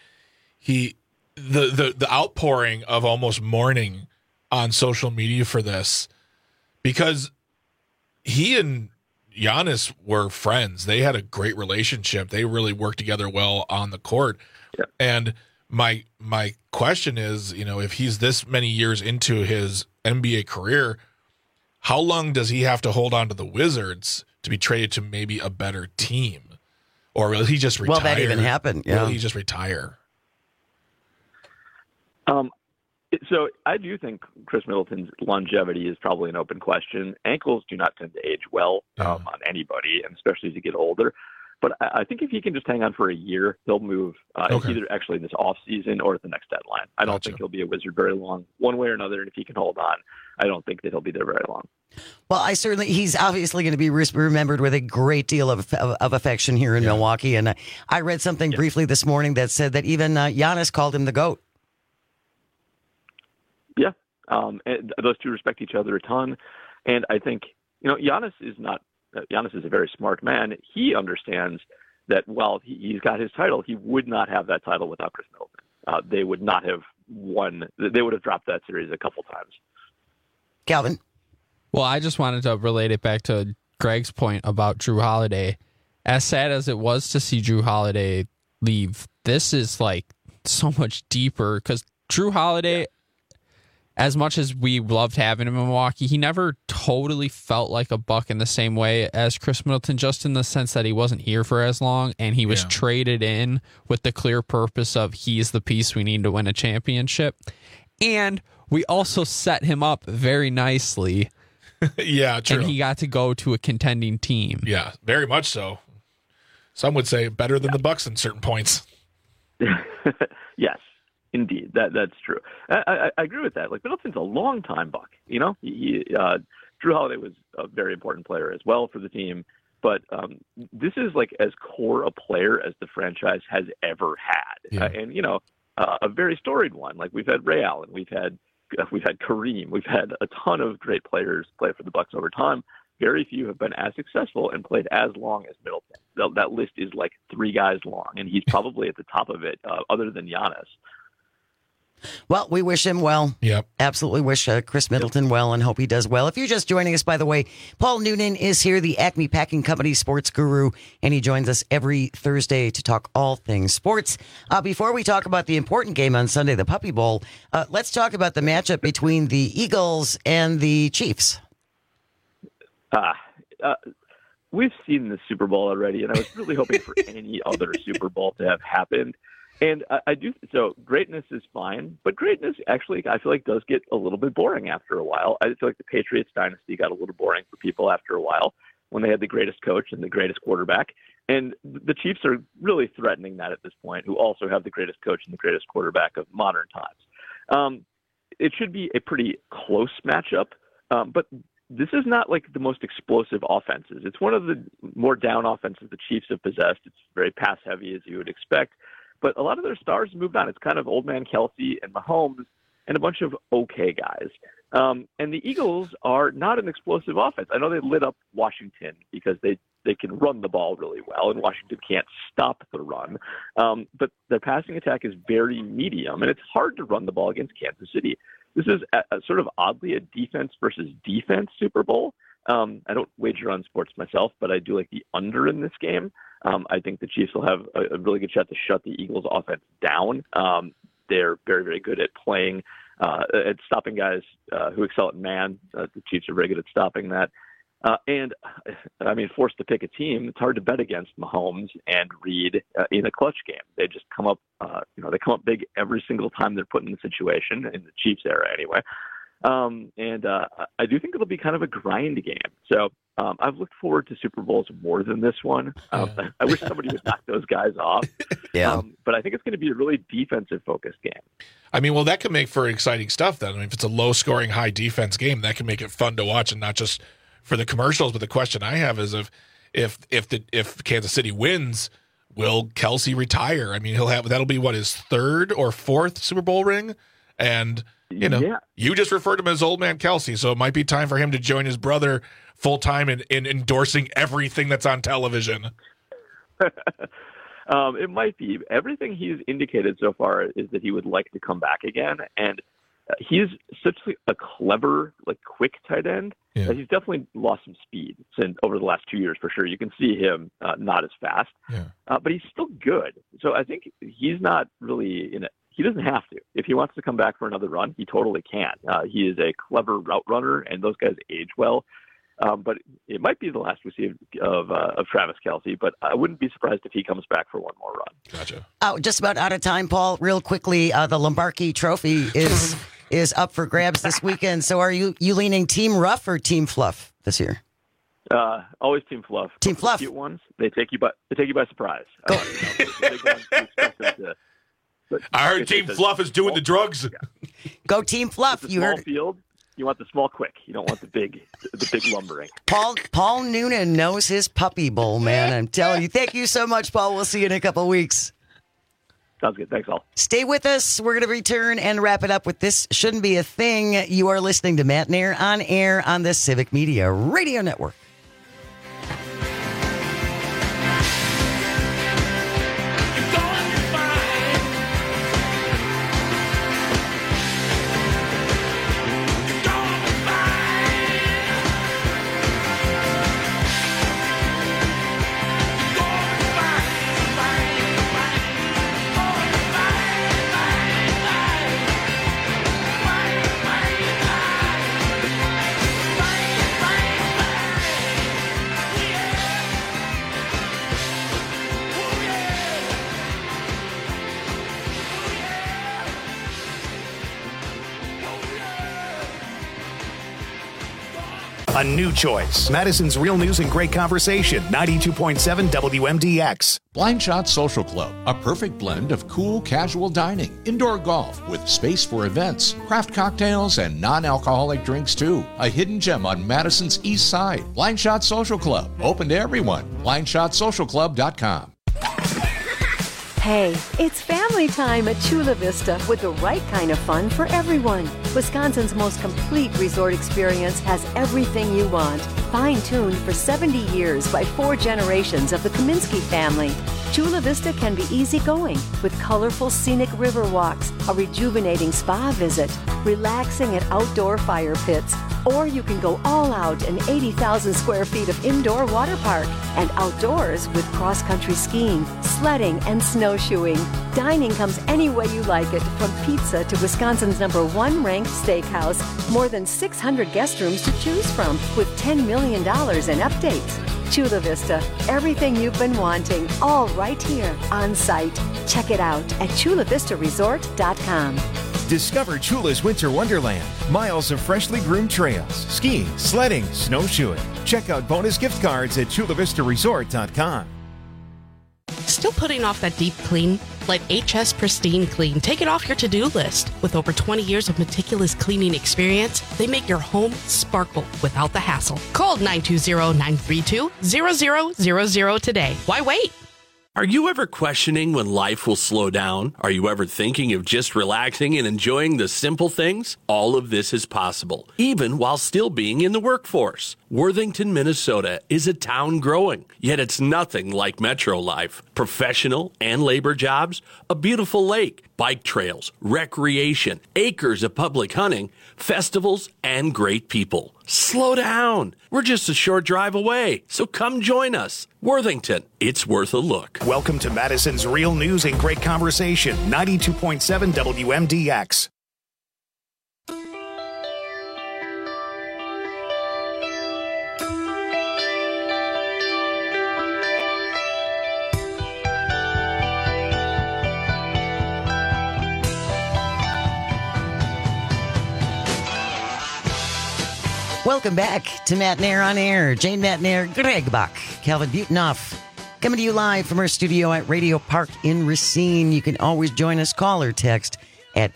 the outpouring of almost mourning on social media for this, because he and Giannis were friends. They had a great relationship. They really worked together well on the court. Yeah. And my question is, if he's this many years into his NBA career, how long does he have to hold on to the Wizards to be traded to maybe a better team? Or will he just retire? Well, that even happened. Yeah. Will he just retire? So I do think Chris Middleton's longevity is probably an open question. Ankles do not tend to age well on anybody, and especially as you get older. But I think if he can just hang on for a year, he'll move either actually this offseason or at the next deadline. I don't think he'll be a Wizard very long, one way or another. And if he can hold on, I don't think that he'll be there very long. Well, he's obviously going to be remembered with a great deal of affection here in Milwaukee. And I read something briefly this morning that said that even Giannis called him the GOAT. Yeah. And those two respect each other a ton. And I think, Giannis is a very smart man. He understands that while he's got his title, he would not have that title without Chris Middleton. They would not have won. They would have dropped that series a couple times. Calvin? Well, I just wanted to relate it back to Greg's point about Jrue Holiday. As sad as it was to see Jrue Holiday leave, this is like so much deeper because Jrue Holiday, as much as we loved having him in Milwaukee, he never totally felt like a Buck in the same way as Chris Middleton, just in the sense that he wasn't here for as long and he was traded in with the clear purpose of he's the piece we need to win a championship. And we also set him up very nicely. Yeah, true. And he got to go to a contending team. Yeah, very much so. Some would say better than the Bucks in certain points. Yes. Indeed, that's true. I agree with that. Like, Middleton's a long-time Buck. You know, Drew Holiday was a very important player as well for the team. But this is like as core a player as the franchise has ever had, and you know, a very storied one. Like, we've had Ray Allen, we've had Kareem, we've had a ton of great players play for the Bucks over time. Very few have been as successful and played as long as Middleton. That list is like 3 guys long, and he's probably at the top of it, other than Giannis. Well, we wish him well. Yep. Absolutely wish Chris Middleton well and hope he does well. If you're just joining us, by the way, Paul Noonan is here, the Acme Packing Company sports guru, and he joins us every Thursday to talk all things sports. Before we talk about the important game on Sunday, the Puppy Bowl, let's talk about the matchup between the Eagles and the Chiefs. We've seen the Super Bowl already, and I was really hoping for any other Super Bowl to have happened. And I do, so greatness is fine, but greatness actually, I feel like, does get a little bit boring after a while. I feel like the Patriots dynasty got a little boring for people after a while when they had the greatest coach and the greatest quarterback. And the Chiefs are really threatening that at this point, who also have the greatest coach and the greatest quarterback of modern times. It should be a pretty close matchup, but this is not like the most explosive offenses. It's one of the more down offenses the Chiefs have possessed. It's very pass heavy, as you would expect. But a lot of their stars moved on. It's kind of old man Kelsey and Mahomes and a bunch of okay guys. And the Eagles are not an explosive offense. I know they lit up Washington because they can run the ball really well, and Washington can't stop the run. But their passing attack is very medium, and it's hard to run the ball against Kansas City. This is a sort of oddly a defense versus defense Super Bowl. I don't wager on sports myself, but I do like the under in this game. I think the Chiefs will have a really good shot to shut the Eagles' offense down. They're very, very good at playing, at stopping guys who excel at man. The Chiefs are very good at stopping that. And I mean, forced to pick a team, it's hard to bet against Mahomes and Reed in a clutch game. They just come up, they come up big every single time they're put in the situation, in the Chiefs era anyway. And I do think it'll be kind of a grind game. So I've looked forward to Super Bowls more than this one. I wish somebody would knock those guys off. Yeah. But I think it's going to be a really defensive-focused game. I mean, well, that could make for exciting stuff then. I mean, if it's a low-scoring, high-defense game, that can make it fun to watch, and not just for the commercials. But the question I have is if Kansas City wins, will Kelsey retire? I mean, that'll be what, his 3rd or 4th Super Bowl ring? And you just referred to him as old man Kelsey, so it might be time for him to join his brother full-time in endorsing everything that's on television. It might be. Everything he's indicated so far is that he would like to come back again, and he's such a clever, quick tight end that he's definitely lost some speed since over the last 2 years for sure. You can see him not as fast, but he's still good. So I think he's not really in it. He doesn't have to. If he wants to come back for another run, he totally can. He is a clever route runner, and those guys age well. But it might be the last we see of Travis Kelsey, but I wouldn't be surprised if he comes back for one more run. Gotcha. Just about out of time, Paul. Real quickly, the Lombardi Trophy is up for grabs this weekend. So are you leaning Team Rough or Team Fluff this year? Always Team Fluff. Team Fluff. The cute ones, they take you by surprise. The big ones, you expect them to. But I heard Team Fluff is doing the drugs. Go Team Fluff. You heard field. You want the small, quick. You don't want the big lumbering. Paul Noonan knows his Puppy Bowl, man. I'm telling you. Thank you so much, Paul. We'll see you in a couple weeks. Sounds good. Thanks, all. Stay with us. We're going to return and wrap it up with This Shouldn't Be a Thing. You are listening to Matt Nair on air on the Civic Media Radio Network. A new choice. Madison's Real News and Great Conversation. 92.7 WMDX. Blind Shot Social Club, a perfect blend of cool, casual dining, indoor golf with space for events, craft cocktails, and non-alcoholic drinks too. A hidden gem on Madison's East Side. Blind Shot Social Club, open to everyone. BlindShotSocialClub.com. Hey, it's family time at Chula Vista with the right kind of fun for everyone. Wisconsin's most complete resort experience has everything you want. Fine-tuned for 70 years by 4 generations of the Kaminsky family. Chula Vista can be easygoing with colorful scenic river walks, a rejuvenating spa visit, relaxing at outdoor fire pits, or you can go all out in 80,000 square feet of indoor water park and outdoors with cross-country skiing, sledding, and snowshoeing. Dining comes any way you like it, from pizza to Wisconsin's #1 ranked steakhouse. More than 600 guest rooms to choose from with $10 million in updates. Chula Vista, everything you've been wanting, all right here on site. Check it out at chulavistaresort.com. Discover Chula's Winter Wonderland. Miles of freshly groomed trails, skiing, sledding, snowshoeing. Check out bonus gift cards at chulavistaresort.com. Still putting off that deep clean? Let HS Pristine Clean take it off your to-do list. With over 20 years of meticulous cleaning experience, they make your home sparkle without the hassle. Call 920-932-0000 today. Why wait? Are you ever questioning when life will slow down? Are you ever thinking of just relaxing and enjoying the simple things? All of this is possible, even while still being in the workforce. Worthington, Minnesota is a town growing, yet it's nothing like metro life. Professional and labor jobs, a beautiful lake, bike trails, recreation, acres of public hunting, festivals, and great people. Slow down. We're just a short drive away, so come join us. Worthington, it's worth a look. Welcome to Madison's Real News and Great Conversation. 92.7 WMDX. Welcome back to Matt Nair on Air. Jane Matt Nair, Greg Bach, Calvin Butenhoff, coming to you live from our studio at Radio Park in Racine. You can always join us, call or text at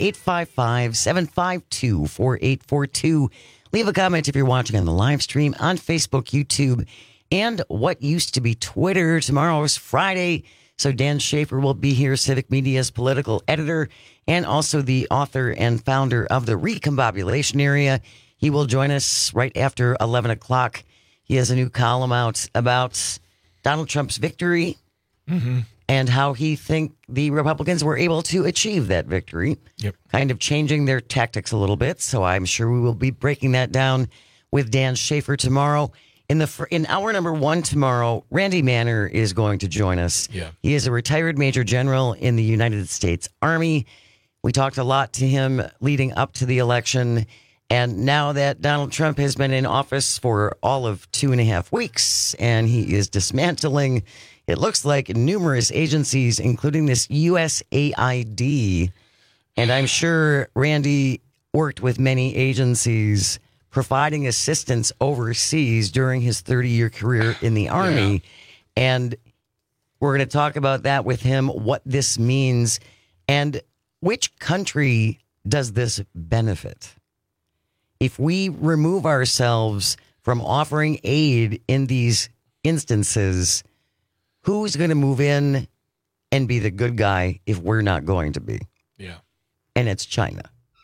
855-752-4842. Leave a comment if you're watching on the live stream on Facebook, YouTube, and what used to be Twitter. Tomorrow is Friday, so Dan Schaefer will be here, Civic Media's political editor, and also the author and founder of the Recombobulation Area. He will join us right after 11 o'clock. He has a new column out about Donald Trump's victory and how he think the Republicans were able to achieve that victory, kind of changing their tactics a little bit. So I'm sure we will be breaking that down with Dan Schaefer tomorrow. In hour number 1 tomorrow, Randy Manner is going to join us. He is a retired Major General in the United States Army. We talked a lot to him leading up to the election. And now that Donald Trump has been in office for all of 2.5 weeks and he is dismantling, it looks like, numerous agencies, including this USAID. And I'm sure Randy worked with many agencies providing assistance overseas during his 30-year career in the Army. And we're going to talk about that with him, what this means, and which country does this benefit? If we remove ourselves from offering aid in these instances, who's going to move in and be the good guy if we're not going to be? Yeah. And it's China.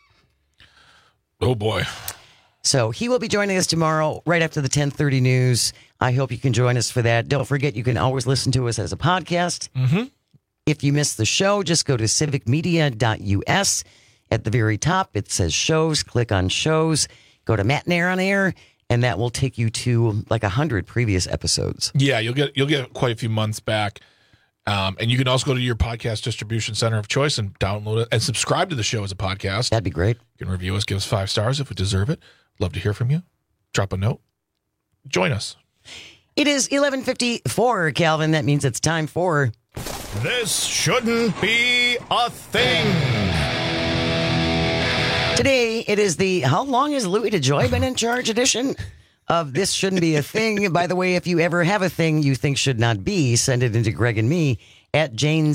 Oh, boy. So he will be joining us tomorrow right after the 10:30 news. I hope you can join us for that. Don't forget, you can always listen to us as a podcast. If you missed the show, just go to civicmedia.us. At the very top, it says shows. Click on shows. Go to Matt Nair on Air, and that will take you to like 100 previous episodes. Yeah, you'll get quite a few months back. And you can also go to your podcast distribution center of choice and download it and subscribe to the show as a podcast. That'd be great. You can review us, give us 5 stars if we deserve it. Love to hear from you. Drop a note. Join us. It is 11:54, Calvin. That means it's time for... This shouldn't be a thing. Today, it is the How Long Has Louis DeJoy Been in Charge edition of This Shouldn't Be a Thing. By the way, if you ever have a thing you think should not be, send it into Greg and me at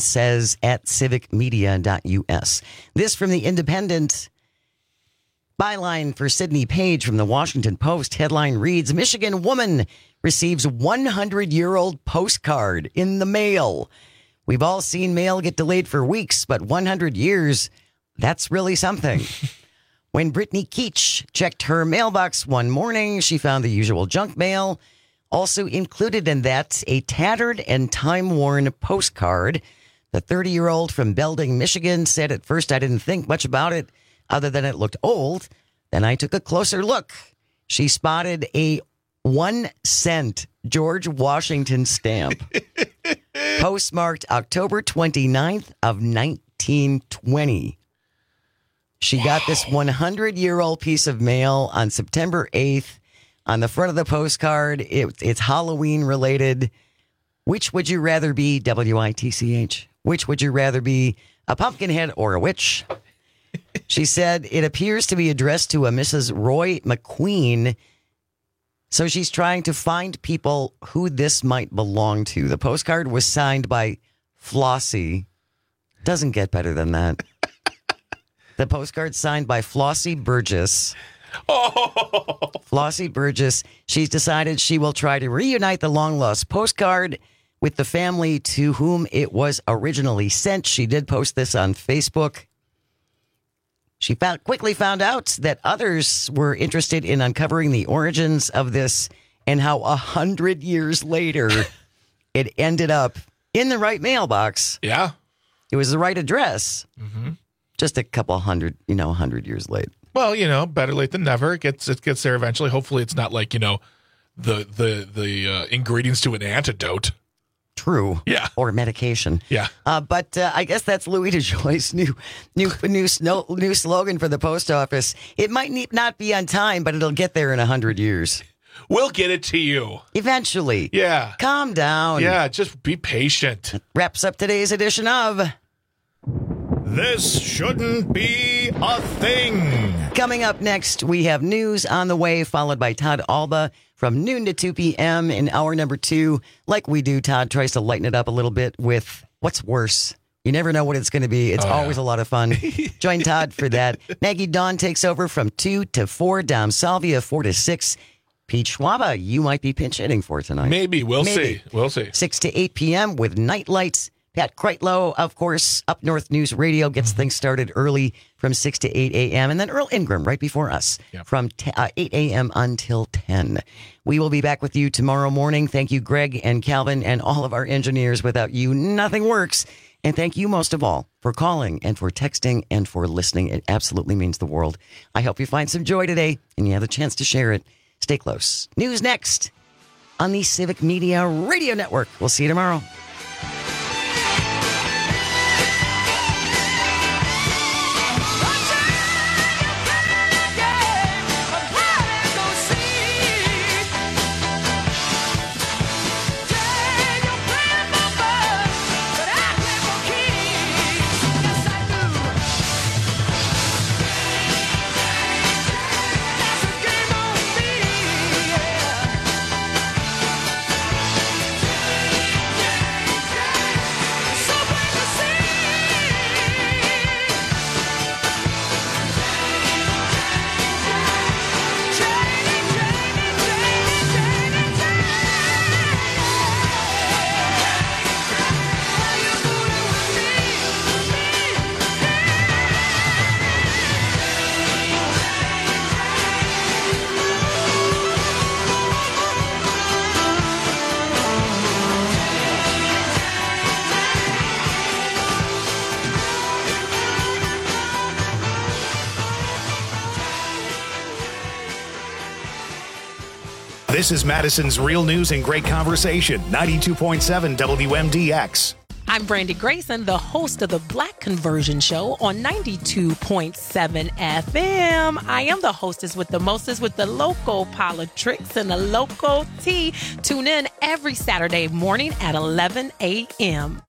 janesays@civicmedia.us. This from The Independent. Byline for Sidney Page from the Washington Post. Headline reads, Michigan woman receives 100-year-old postcard in the mail. We've all seen mail get delayed for weeks, but 100 years, that's really something. When Brittany Keach checked her mailbox one morning, she found the usual junk mail. Also included in that, a tattered and time-worn postcard. The 30-year-old from Belding, Michigan said, at first I didn't think much about it other than it looked old. Then I took a closer look. She spotted a 1-cent George Washington stamp. Postmarked October 29th of 1920. She got this 100-year-old piece of mail on September 8th. On the front of the postcard, it's Halloween related. Which would you rather be, WITCH? Which would you rather be, a pumpkinhead or a witch? She said it appears to be addressed to a Mrs. Roy McQueen. So she's trying to find people who this might belong to. The postcard was signed by Flossie. Doesn't get better than that. The postcard signed by Flossie Burgess. Oh. Flossie Burgess. She's decided she will try to reunite the long-lost postcard with the family to whom it was originally sent. She did post this on Facebook. She quickly found out that others were interested in uncovering the origins of this and how 100 years later it ended up in the right mailbox. Yeah. It was the right address. Mm-hmm. Just a couple hundred, 100 years late. Well, better late than never. It gets there eventually. Hopefully it's not like, the ingredients to an antidote. True. Yeah. Or medication. Yeah. But I guess that's Louis DeJoy's new slogan for the post office. It might not be on time, but it'll get there in 100 years. We'll get it to you. Eventually. Yeah. Calm down. Yeah, just be patient. Wraps up today's edition of This Shouldn't Be a Thing. Coming up next, we have news on the way, followed by Todd Alba from noon to 2 p.m. in hour number 2. Like we do, Todd tries to lighten it up a little bit with what's worse. You never know what it's going to be. It's always a lot of fun. Join Todd for that. Maggie Dawn takes over from 2 to 4. Dom Salvia, 4 to 6. Pete Schwaba, you might be pinch hitting for tonight. Maybe. We'll see. 6 to 8 p.m. with Night Lights. Pat Kreitlow, of course, Up North News Radio gets things started early from 6 to 8 a.m. And then Earl Ingram right before us from 8 a.m. until 10. We will be back with you tomorrow morning. Thank you, Greg and Calvin and all of our engineers. Without you, nothing works. And thank you most of all for calling and for texting and for listening. It absolutely means the world. I hope you find some joy today and you have a chance to share it. Stay close. News next on the Civic Media Radio Network. We'll see you tomorrow. This is Madison's Real News and Great Conversation, 92.7 WMDX. I'm Brandy Grayson, the host of the Black Conversion Show on 92.7 FM. I am the hostess with the mostest with the local politics and the local tea. Tune in every Saturday morning at 11 a.m.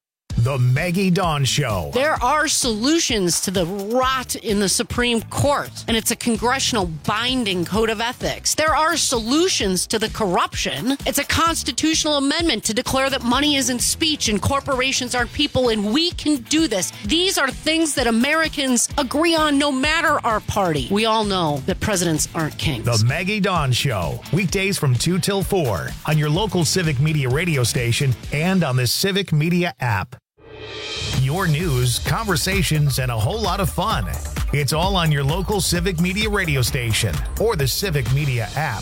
The Maggie Dawn Show. There are solutions to the rot in the Supreme Court, and it's a congressional binding code of ethics. There are solutions to the corruption. It's a constitutional amendment to declare that money isn't speech and corporations aren't people, and we can do this. These are things that Americans agree on no matter our party. We all know that presidents aren't kings. The Maggie Dawn Show. Weekdays from 2 till 4 on your local Civic Media radio station and on the Civic Media app. Your news, conversations, and a whole lot of fun. It's all on your local Civic Media radio station or the Civic Media app.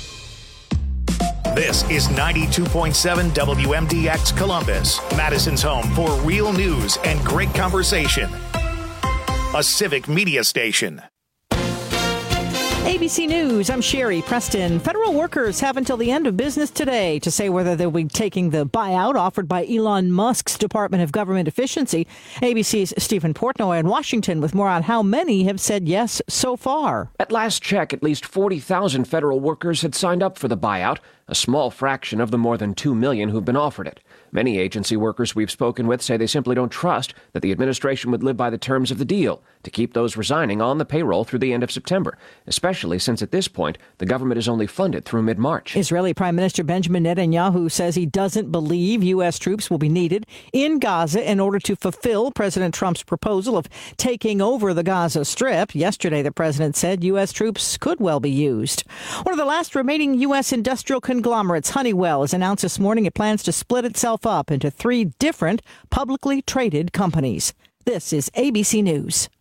This is 92.7 WMDX Columbus, Madison's home for real news and great conversation. A Civic Media station. ABC News, I'm Sherry Preston. Federal workers have until the end of business today to say whether they'll be taking the buyout offered by Elon Musk's Department of Government Efficiency. ABC's Stephen Portnoy in Washington with more on how many have said yes so far. At last check, at least 40,000 federal workers had signed up for the buyout, a small fraction of the more than 2 million who've been offered it. Many agency workers we've spoken with say they simply don't trust that the administration would live by the terms of the deal to keep those resigning on the payroll through the end of September, especially since at this point the government is only funded through mid-March. Israeli Prime Minister Benjamin Netanyahu says he doesn't believe U.S. troops will be needed in Gaza in order to fulfill President Trump's proposal of taking over the Gaza Strip. Yesterday, the president said U.S. troops could well be used. One of the last remaining U.S. industrial conglomerates, Honeywell, has announced this morning it plans to split itself up into 3 different publicly traded companies. This is ABC News.